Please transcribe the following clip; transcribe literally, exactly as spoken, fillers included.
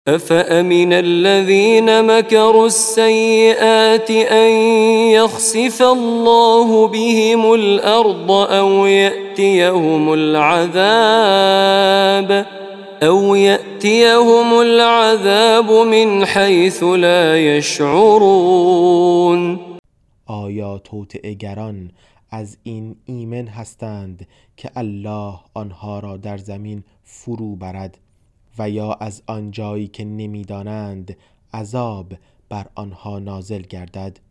أفأمن الذين مكروا السيئات أن يخسف الله بهم الأرض أو يأتيهم العذاب أو يأتيهم العذاب من حيث لا يشعرون. آیا توطئه‌گران از این ایمن هستند که الله آنها را در زمین فرو برد و یا از آن جایی که نمی‌دانند عذاب بر آنها نازل گردد؟